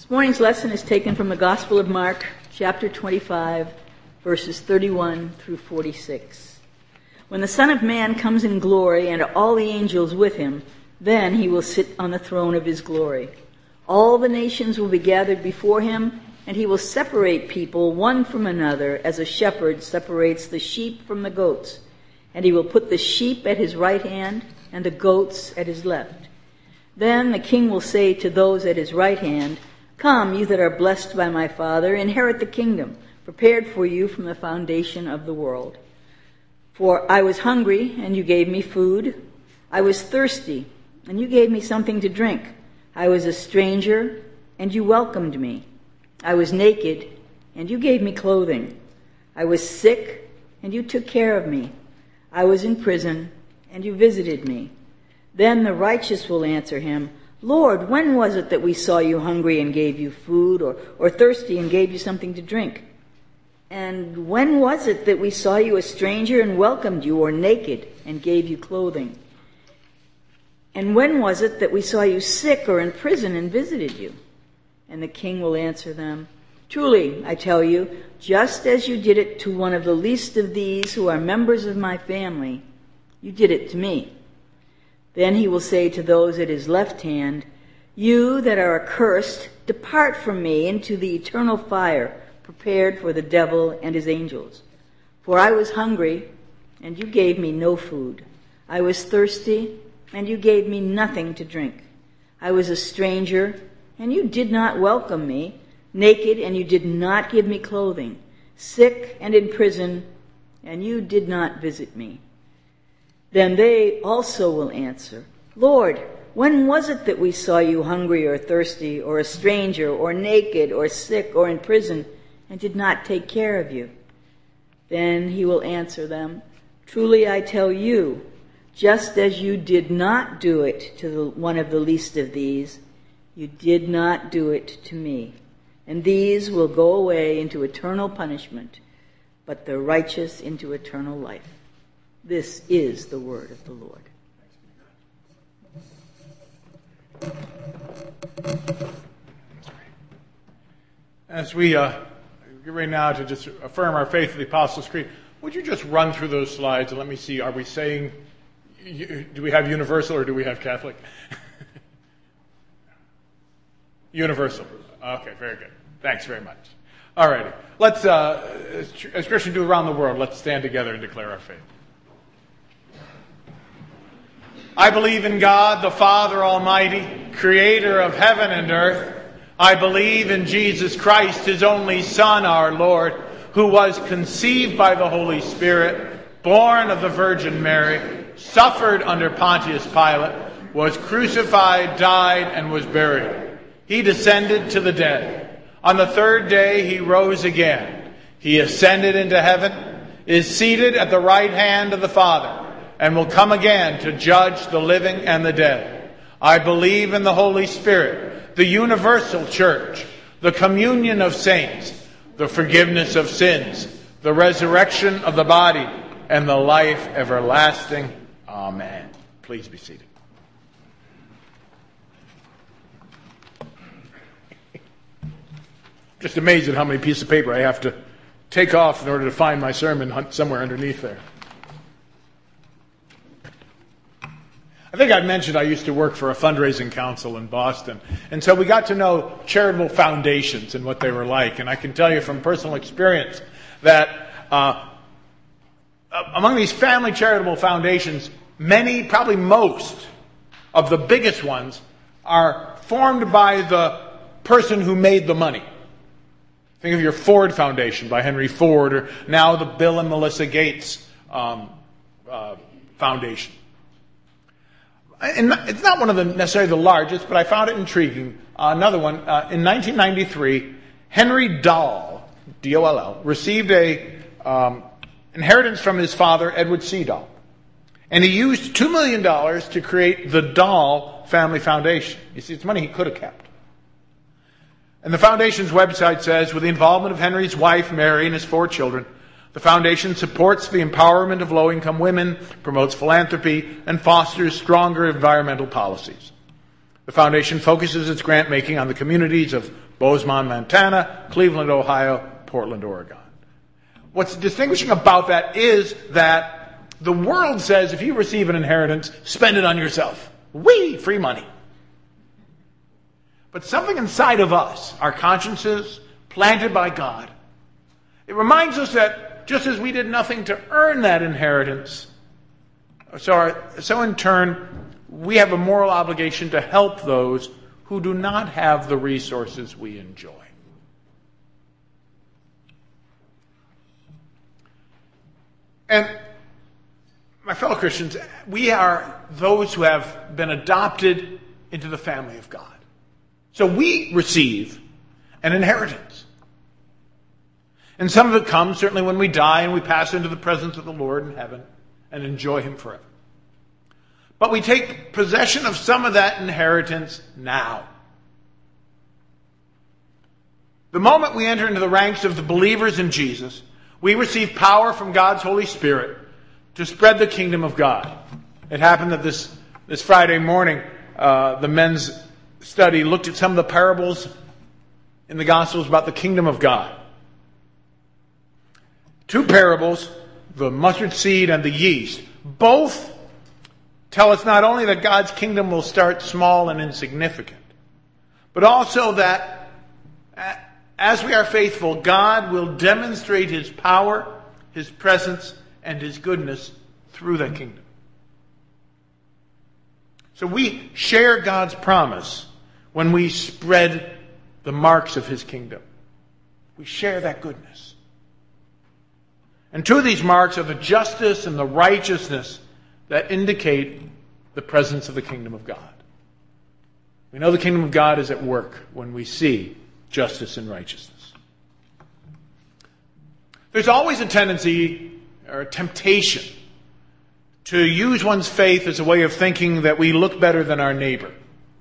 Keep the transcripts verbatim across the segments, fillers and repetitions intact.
This morning's lesson is taken from the Gospel of Mark, chapter twenty-five, verses thirty-one through forty-six. When the Son of Man comes in glory and all the angels with him, then he will sit on the throne of his glory. All the nations will be gathered before him, and he will separate people one from another as a shepherd separates the sheep from the goats. And he will put the sheep at his right hand and the goats at his left. Then the king will say to those at his right hand, "Come, you that are blessed by my Father, inherit the kingdom, prepared for you from the foundation of the world. For I was hungry, and you gave me food. I was thirsty, and you gave me something to drink. I was a stranger, and you welcomed me. I was naked, and you gave me clothing. I was sick, and you took care of me. I was in prison, and you visited me." Then the righteous will answer him, "Lord, when was it that we saw you hungry and gave you food, or, or thirsty and gave you something to drink? And when was it that we saw you a stranger and welcomed you, or naked and gave you clothing? And when was it that we saw you sick or in prison and visited you?" And the king will answer them, "Truly, I tell you, just as you did it to one of the least of these who are members of my family, you did it to me." Then he will say to those at his left hand, "You that are accursed, depart from me into the eternal fire prepared for the devil and his angels. For I was hungry, and you gave me no food. I was thirsty, and you gave me nothing to drink. I was a stranger, and you did not welcome me, naked, and you did not give me clothing, sick and in prison, and you did not visit me." Then they also will answer, "Lord, when was it that we saw you hungry or thirsty, or a stranger, or naked, or sick, or in prison, and did not take care of you?" Then he will answer them, "Truly I tell you, just as you did not do it to the, one of the least of these, you did not do it to me. And these will go away into eternal punishment, but the righteous into eternal life." This is the word of the Lord. As we uh, get ready now to just affirm our faith of the Apostles' Creed, would you just run through those slides and let me see, are we saying, do we have universal or do we have Catholic? Universal. Okay, very good. Thanks very much. All righty. Let's, uh, as Christians do around the world, let's stand together and declare our faith. I believe in God, the Father Almighty, creator of heaven and earth. I believe in Jesus Christ, his only Son, our Lord, who was conceived by the Holy Spirit, born of the Virgin Mary, suffered under Pontius Pilate, was crucified, died, and was buried. He descended to the dead. On the third day he rose again. He ascended into heaven, is seated at the right hand of the Father, and will come again to judge the living and the dead. I believe in the Holy Spirit, the universal church, the communion of saints, the forgiveness of sins, the resurrection of the body, and the life everlasting. Amen. Please be seated. Just amazed at how many pieces of paper I have to take off in order to find my sermon somewhere underneath there. I think I mentioned I used to work for a fundraising council in Boston. And so we got to know charitable foundations and what they were like. And I can tell you from personal experience that uh, among these family charitable foundations, many, probably most of the biggest ones are formed by the person who made the money. Think of your Ford Foundation by Henry Ford, or now the Bill and Melinda Gates um, uh, Foundation. And it's not one of the necessarily the largest, but I found it intriguing. Uh, another one, uh, in nineteen ninety-three, Henry Dahl, D O L L, received a um, inheritance from his father, Edward C. Dahl. And he used two million dollars to create the Dahl Family Foundation. You see, it's money he could have kept. And the foundation's website says, with the involvement of Henry's wife, Mary, and his four children, the foundation supports the empowerment of low-income women, promotes philanthropy, and fosters stronger environmental policies. The foundation focuses its grant making on the communities of Bozeman, Montana, Cleveland, Ohio, Portland, Oregon. What's distinguishing about that is that the world says if you receive an inheritance, spend it on yourself. Whee! Free money. But something inside of us, our consciences, planted by God, it reminds us that just as we did nothing to earn that inheritance, so, our, so in turn, we have a moral obligation to help those who do not have the resources we enjoy. And my fellow Christians, we are those who have been adopted into the family of God. So we receive an inheritance. And some of it comes certainly when we die and we pass into the presence of the Lord in heaven and enjoy Him forever. But we take possession of some of that inheritance now. The moment we enter into the ranks of the believers in Jesus, we receive power from God's Holy Spirit to spread the kingdom of God. It happened that this, this Friday morning, uh, the men's study looked at some of the parables in the Gospels about the kingdom of God. Two parables, the mustard seed and the yeast, both tell us not only that God's kingdom will start small and insignificant, but also that as we are faithful, God will demonstrate His power, His presence, and His goodness through that kingdom. So we share God's promise when we spread the marks of His kingdom. We share that goodness. And two of these marks are the justice and the righteousness that indicate the presence of the kingdom of God. We know the kingdom of God is at work when we see justice and righteousness. There's always a tendency or a temptation to use one's faith as a way of thinking that we look better than our neighbor.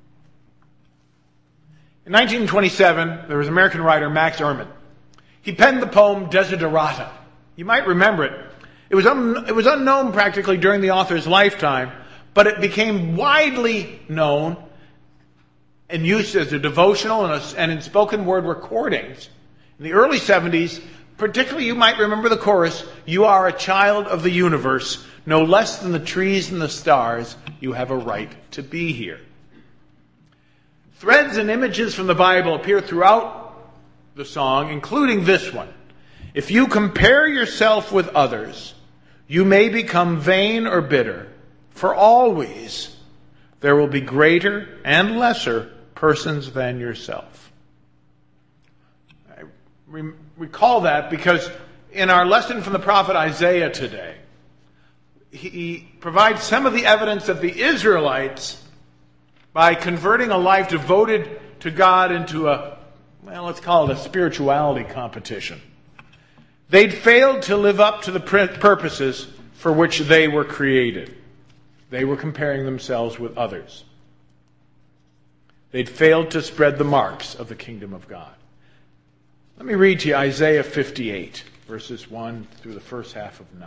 In nineteen twenty-seven, there was an American writer, Max Ehrmann. He penned the poem Desiderata. You might remember it. It was, un- it was unknown practically during the author's lifetime, but it became widely known and used as a devotional and, a, and in spoken word recordings in the early seventies. Particularly, you might remember the chorus, "You are a child of the universe, no less than the trees and the stars. You have a right to be here." Threads and images from the Bible appear throughout the song, including this one. If you compare yourself with others, you may become vain or bitter. For always there will be greater and lesser persons than yourself. I re- recall that because in our lesson from the prophet Isaiah today, he provides some of the evidence that the Israelites, by converting a life devoted to God into a, well, let's call it a spirituality competition, they'd failed to live up to the purposes for which they were created. They were comparing themselves with others. They'd failed to spread the marks of the kingdom of God. Let me read to you Isaiah fifty-eight, verses one through the first half of nine.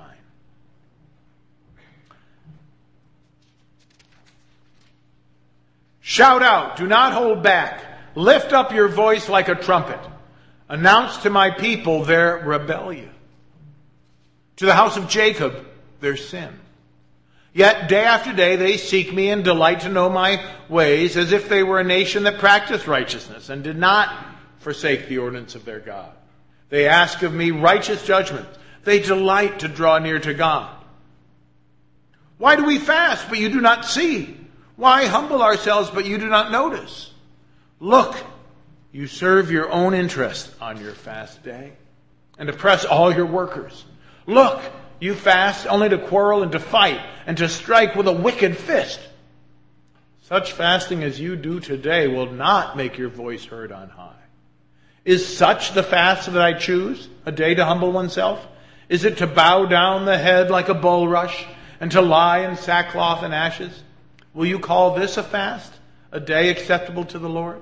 Shout out, do not hold back. Lift up your voice like a trumpet. Announce to my people their rebellion, to the house of Jacob their sin. Yet day after day they seek me and delight to know my ways, as if they were a nation that practiced righteousness and did not forsake the ordinance of their God. They ask of me righteous judgment. They delight to draw near to God. Why do we fast, but you do not see? Why humble ourselves, but you do not notice? Look, you serve your own interest on your fast day and oppress all your workers. Look, you fast only to quarrel and to fight and to strike with a wicked fist. Such fasting as you do today will not make your voice heard on high. Is such the fast that I choose, a day to humble oneself? Is it to bow down the head like a bulrush and to lie in sackcloth and ashes? Will you call this a fast, a day acceptable to the Lord?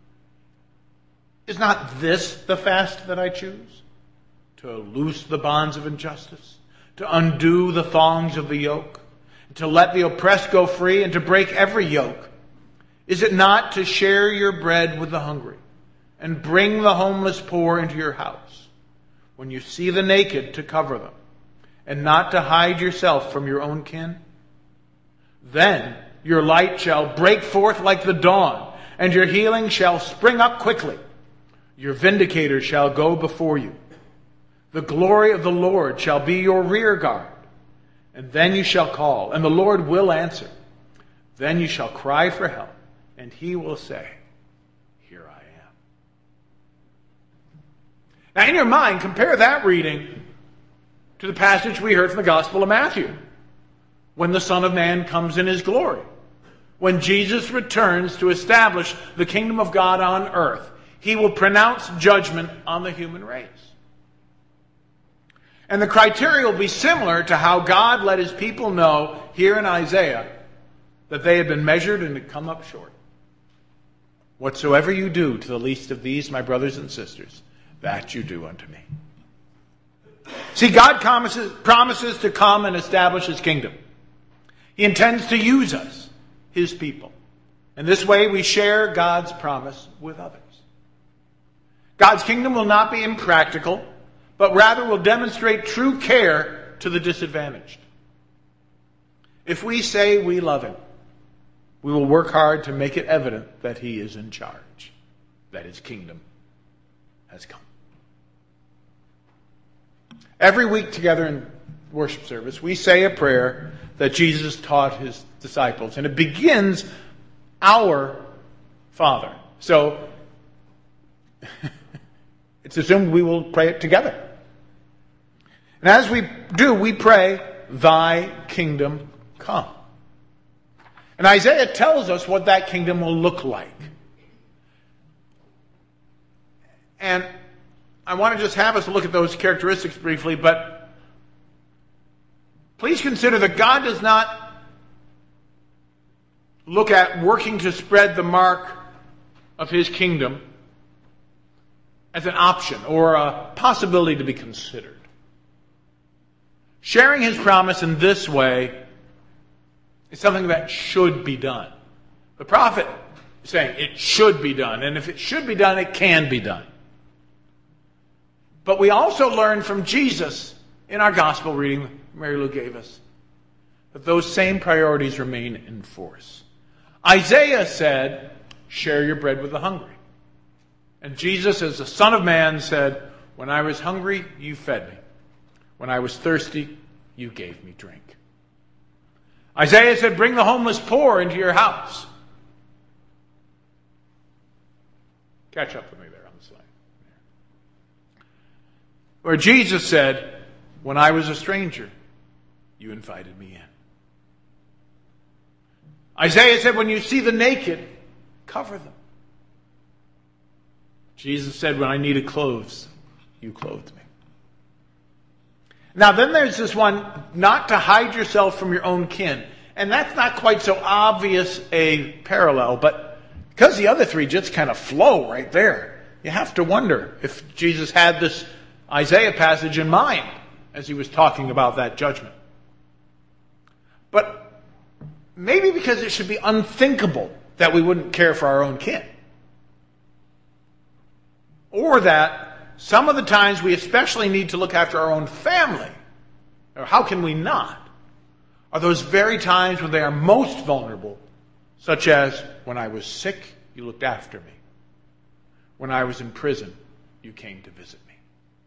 Is not this the fast that I choose? To loose the bonds of injustice, to undo the thongs of the yoke, to let the oppressed go free, and to break every yoke. Is it not to share your bread with the hungry and bring the homeless poor into your house? When you see the naked, to cover them, and not to hide yourself from your own kin? Then your light shall break forth like the dawn, and your healing shall spring up quickly. Your vindicator shall go before you. The glory of the Lord shall be your rear guard. And then you shall call, and the Lord will answer. Then you shall cry for help, and he will say, here I am. Now in your mind, compare that reading to the passage we heard from the Gospel of Matthew, when the Son of Man comes in his glory. When Jesus returns to establish the kingdom of God on earth, he will pronounce judgment on the human race. And the criteria will be similar to how God let his people know here in Isaiah that they had been measured and had come up short. Whatsoever you do to the least of these, my brothers and sisters, that you do unto me. See, God promises, promises to come and establish his kingdom. He intends to use us, his people. And this way we share God's promise with others. God's kingdom will not be impractical, but rather will demonstrate true care to the disadvantaged. If we say we love him, we will work hard to make it evident that he is in charge, that his kingdom has come. Every week together in worship service, we say a prayer that Jesus taught his disciples, and it begins, our Father. So, it's assumed we will pray it together. And as we do, we pray, thy kingdom come. And Isaiah tells us what that kingdom will look like. And I want to just have us look at those characteristics briefly, but please consider that God does not look at working to spread the mark of his kingdom as an option or a possibility to be considered. Sharing his promise in this way is something that should be done. The prophet is saying it should be done, and if it should be done, it can be done. But we also learn from Jesus in our gospel reading Mary Lou gave us that those same priorities remain in force. Isaiah said, share your bread with the hungry. And Jesus, as the Son of Man, said, when I was hungry, you fed me. When I was thirsty, you gave me drink. Isaiah said, bring the homeless poor into your house. Catch up with me there on the slide. Where Jesus said, when I was a stranger, you invited me in. Isaiah said, when you see the naked, cover them. Jesus said, when I needed clothes, you clothed me. Now then there's this one, not to hide yourself from your own kin. And that's not quite so obvious a parallel, but because the other three just kind of flow right there, you have to wonder if Jesus had this Isaiah passage in mind as he was talking about that judgment. But maybe because it should be unthinkable that we wouldn't care for our own kin. Or that some of the times we especially need to look after our own family, or how can we not, are those very times when they are most vulnerable, such as when I was sick, you looked after me. When I was in prison, you came to visit me.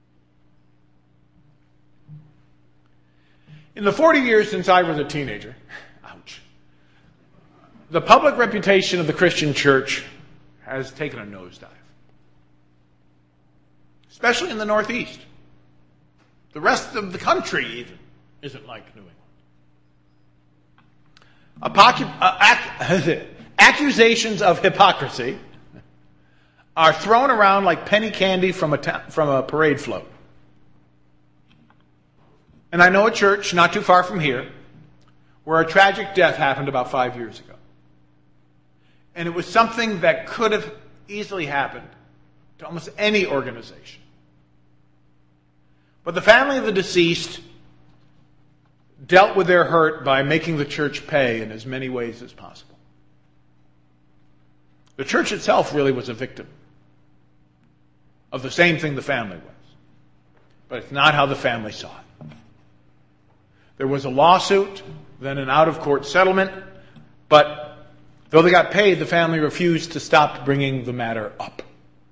In the forty years since I was a teenager, ouch, the public reputation of the Christian church has taken a nosedive. Especially in the Northeast. The rest of the country even isn't like New England. Apocu- uh, ac- accusations of hypocrisy are thrown around like penny candy from a, ta- from a parade float. And I know a church not too far from here where a tragic death happened about five years ago. And it was something that could have easily happened to almost any organization. But the family of the deceased dealt with their hurt by making the church pay in as many ways as possible. The church itself really was a victim of the same thing the family was. But it's not how the family saw it. There was a lawsuit, then an out-of-court settlement, but though they got paid, the family refused to stop bringing the matter up.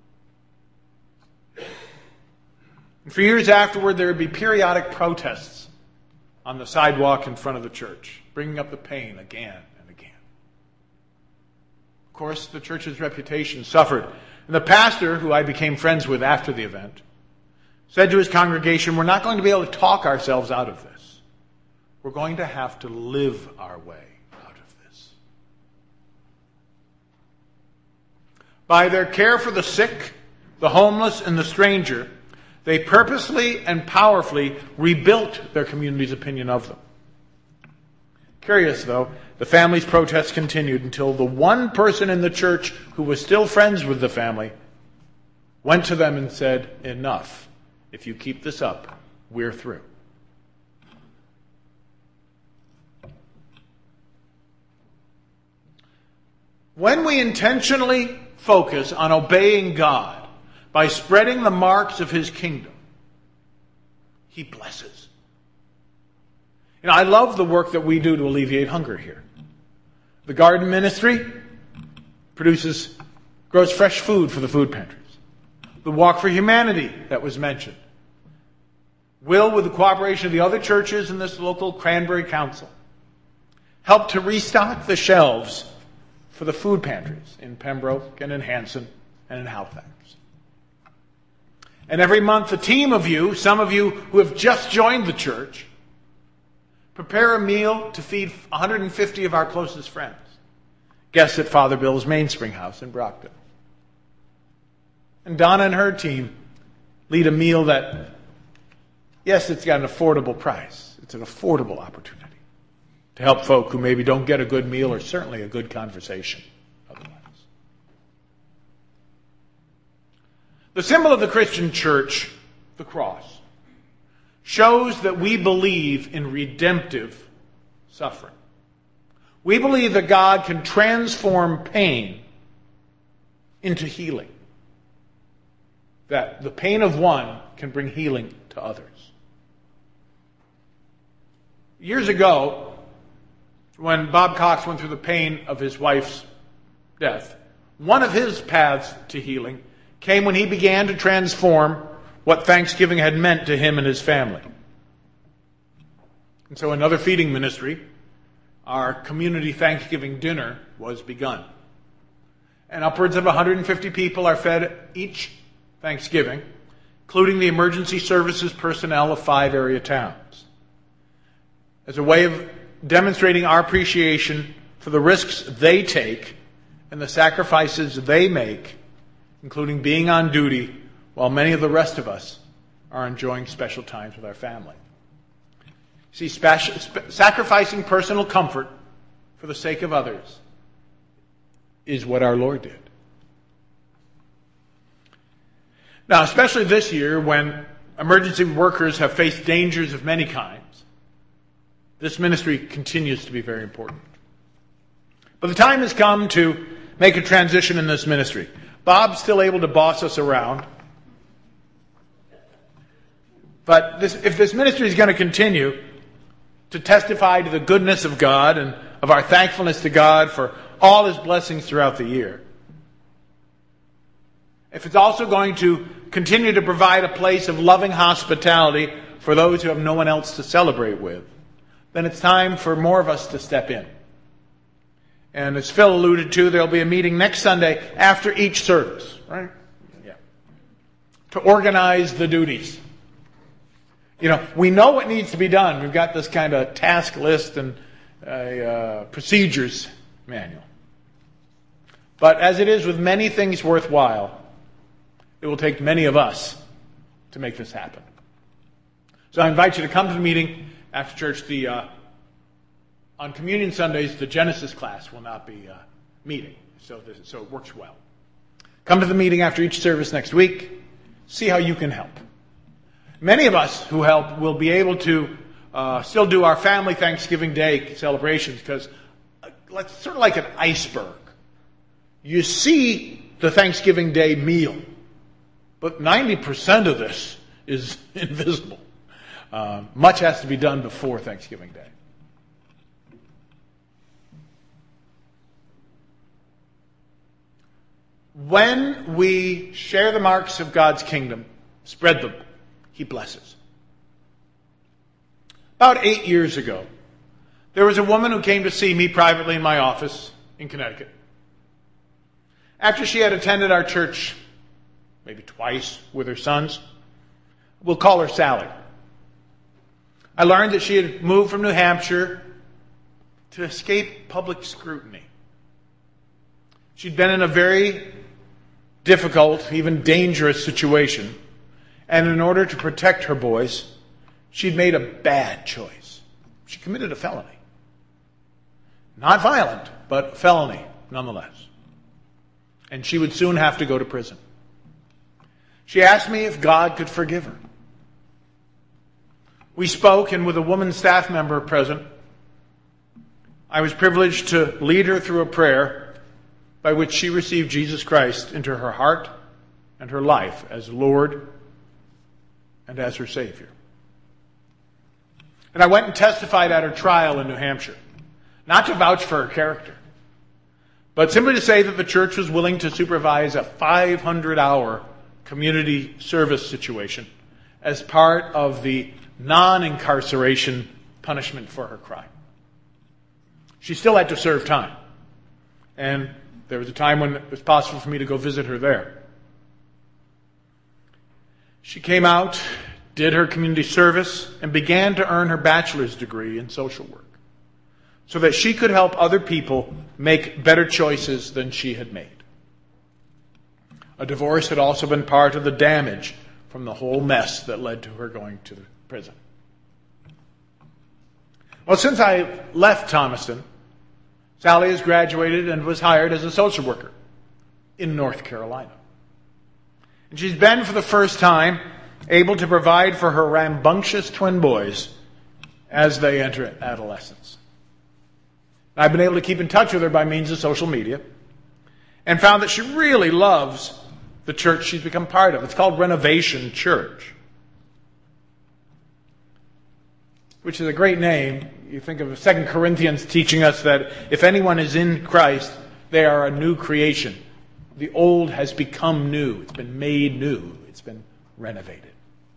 And for years afterward, there would be periodic protests on the sidewalk in front of the church, bringing up the pain again and again. Of course, the church's reputation suffered. And the pastor, who I became friends with after the event, said to his congregation, we're not going to be able to talk ourselves out of this. We're going to have to live our way out of this. By their care for the sick, the homeless, and the stranger, they purposely and powerfully rebuilt their community's opinion of them. Curious, though, the family's protests continued until the one person in the church who was still friends with the family went to them and said, enough. If you keep this up, we're through. When we intentionally focus on obeying God by spreading the marks of His kingdom, He blesses. You know, I love the work that we do to alleviate hunger here. The garden ministry produces, grows fresh food for the food pantries. The Walk for Humanity that was mentioned will, with the cooperation of the other churches and this local Cranberry Council, help to restock the shelves for the food pantries in Pembroke and in Hanson and in Halifax. And every month, a team of you, some of you who have just joined the church, prepare a meal to feed one hundred fifty of our closest friends, guests at Father Bill's Mainspring House in Brockton. And Donna and her team lead a meal that, yes, it's got an affordable price. It's an affordable opportunity to help folk who maybe don't get a good meal or certainly a good conversation otherwise. The symbol of the Christian church, the cross, shows that we believe in redemptive suffering. We believe that God can transform pain into healing. That the pain of one can bring healing to others. Years ago, when Bob Cox went through the pain of his wife's death, one of his paths to healing came when he began to transform what Thanksgiving had meant to him and his family. And so another feeding ministry, our community Thanksgiving dinner, was begun. And upwards of one hundred fifty people are fed each Thanksgiving, including the emergency services personnel of five area towns, as a way of demonstrating our appreciation for the risks they take and the sacrifices they make, including being on duty while many of the rest of us are enjoying special times with our family. See, sp- sp- sacrificing personal comfort for the sake of others is what our Lord did. Now, especially this year when emergency workers have faced dangers of many kinds, this ministry continues to be very important. But the time has come to make a transition in this ministry. Bob's still able to boss us around. But this, if this ministry is going to continue to testify to the goodness of God and of our thankfulness to God for all His blessings throughout the year, if it's also going to continue to provide a place of loving hospitality for those who have no one else to celebrate with, then it's time for more of us to step in. And as Phil alluded to, there'll be a meeting next Sunday after each service, right? Yeah. To organize the duties. You know, we know what needs to be done. We've got this kind of task list and a uh, procedures manual. But as it is with many things worthwhile, it will take many of us to make this happen. So I invite you to come to the meeting after church. The uh, on Communion Sundays, the Genesis class will not be uh, meeting, so this, so it works well. Come to the meeting after each service next week. See how you can help. Many of us who help will be able to uh, still do our family Thanksgiving Day celebrations because uh, it's sort of like an iceberg. you see the Thanksgiving Day meal, but ninety percent of this is invisible. Uh, much has to be done before Thanksgiving Day. When we share the marks of God's kingdom, spread them, He blesses. About eight years ago, there was a woman who came to see me privately in my office in Connecticut. After she had attended our church maybe twice with her sons, we'll call her Sally. I learned that she had moved from New Hampshire to escape public scrutiny. She'd been in a very difficult, even dangerous situation, and in order to protect her boys, she'd made a bad choice. She committed a felony. Not violent, but felony nonetheless. And she would soon have to go to prison. She asked me if God could forgive her. We spoke, and with a woman staff member present, I was privileged to lead her through a prayer by which she received Jesus Christ into her heart and her life as Lord and as her Savior. And I went and testified at her trial in New Hampshire, not to vouch for her character, but simply to say that the church was willing to supervise a five hundred hour community service situation as part of the non-incarceration punishment for her crime. She still had to serve time. And there was a time when it was possible for me to go visit her there. She came out, did her community service, and began to earn her bachelor's degree in social work so that she could help other people make better choices than she had made. A divorce had also been part of the damage from the whole mess that led to her going to the prison. Well, since I left Thomaston, Sally has graduated and was hired as a social worker in North Carolina. And she's been, for the first time, able to provide for her rambunctious twin boys as they enter adolescence. I've been able to keep in touch with her by means of social media and found that she really loves the church she's become part of. It's called Renovation Church, which is a great name. You think of Second Corinthians teaching us that if anyone is in Christ, they are a new creation. The old has become new. It's been made new. It's been renovated.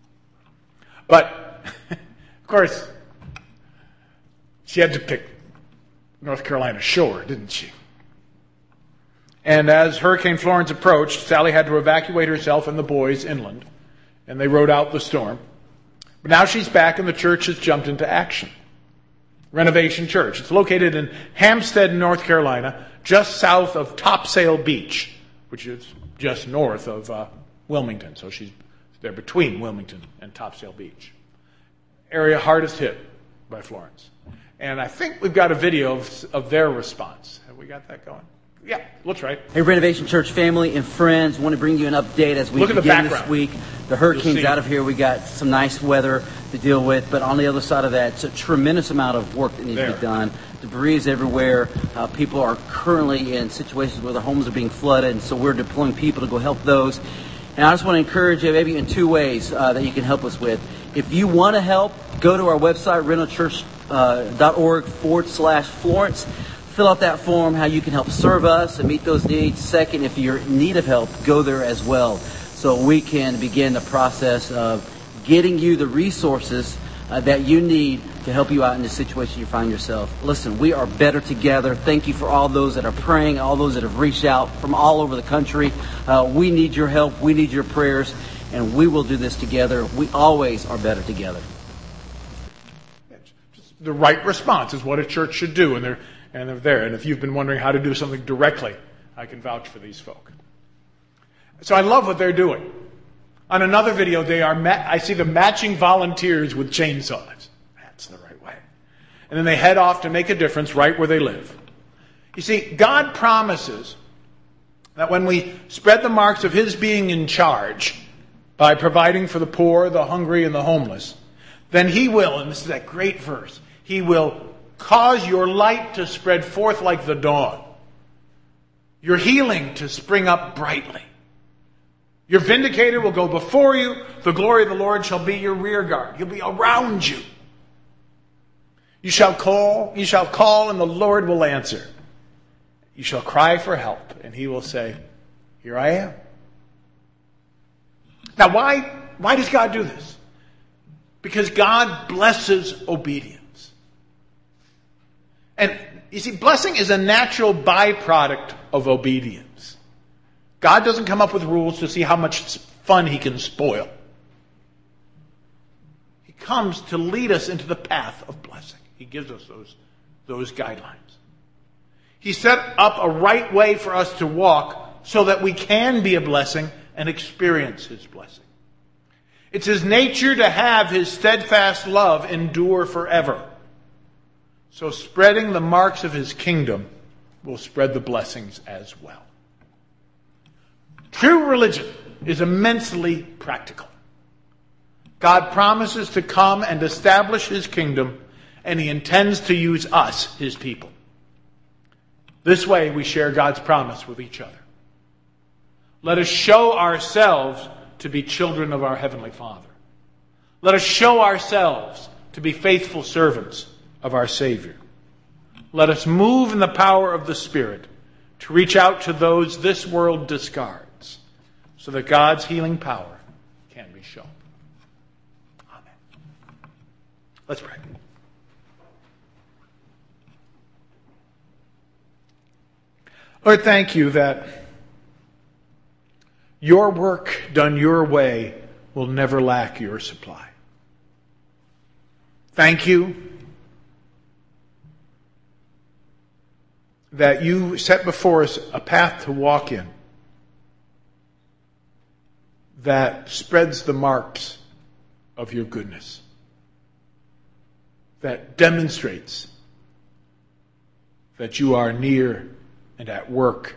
But, of course, she had to pick North Carolina shore, didn't she? And as Hurricane Florence approached, Sally had to evacuate herself and the boys inland, and they rode out the storm. But now she's back, and the church has jumped into action. Renovation Church. It's located in Hampstead, North Carolina, just south of Topsail Beach, which is just north of uh, Wilmington. So she's there between Wilmington and Topsail Beach. Area hardest hit by Florence. And I think we've got a video of, of their response. Have we got that going? Yeah, looks right. Hey, Renovation Church family and friends, want to bring you an update as we Look begin this week. The hurricane's out of here. We got some nice weather to deal with, but on the other side of that, it's a tremendous amount of work that needs there. to be done. Debris is everywhere. Uh, people are currently in situations where their homes are being flooded, and so we're deploying people to go help those. And I just want to encourage you maybe in two ways uh, that you can help us with. If you want to help, go to our website, renochurch.org forward slash Florence. Fill out that form, how you can help serve us and meet those needs. Second, if you're in need of help, go there as well, so we can begin the process of getting you the resources uh, that you need to help you out in the situation you find yourself. Listen, we are better together. Thank you for all those that are praying, all those that have reached out from all over the country. Uh, we need your help. We need your prayers, and we will do this together. We always are better together. The right response is what a church should do, and they're and they're there. And if you've been wondering how to do something directly, I can vouch for these folk. So I love what they're doing. On another video, they are ma- I see them matching volunteers with chainsaws. That's the right way. And then they head off to make a difference right where they live. You see, God promises that when we spread the marks of His being in charge by providing for the poor, the hungry, and the homeless, then He will, and this is that great verse, He will cause your light to spread forth like the dawn, your healing to spring up brightly. Your vindicator will go before you. The glory of the Lord shall be your rear guard. He'll be around you. You shall call, you shall call, and the Lord will answer. You shall cry for help, and he will say, here I am. Now, why, why does God do this? Because God blesses obedience. And you see, blessing is a natural byproduct of obedience. God doesn't come up with rules to see how much fun he can spoil. He comes to lead us into the path of blessing. He gives us those, those guidelines. He set up a right way for us to walk so that we can be a blessing and experience his blessing. It's his nature to have his steadfast love endure forever. So spreading the marks of his kingdom will spread the blessings as well. True religion is immensely practical. God promises to come and establish his kingdom, and he intends to use us, his people. This way we share God's promise with each other. Let us show ourselves to be children of our Heavenly Father. Let us show ourselves to be faithful servants of our Savior. Let us move in the power of the Spirit to reach out to those this world discards, so that God's healing power can be shown. Amen. Let's pray. Lord, thank you that your work done your way will never lack your supply. Thank you that you set before us a path to walk in that spreads the marks of your goodness, that demonstrates that you are near and at work,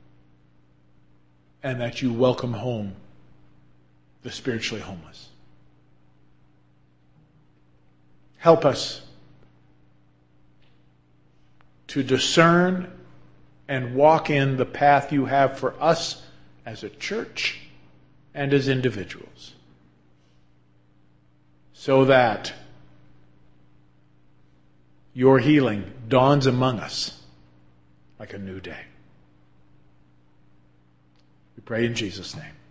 and that you welcome home the spiritually homeless. Help us to discern and walk in the path you have for us as a church and as individuals, so that your healing dawns among us like a new day. We pray in Jesus' name.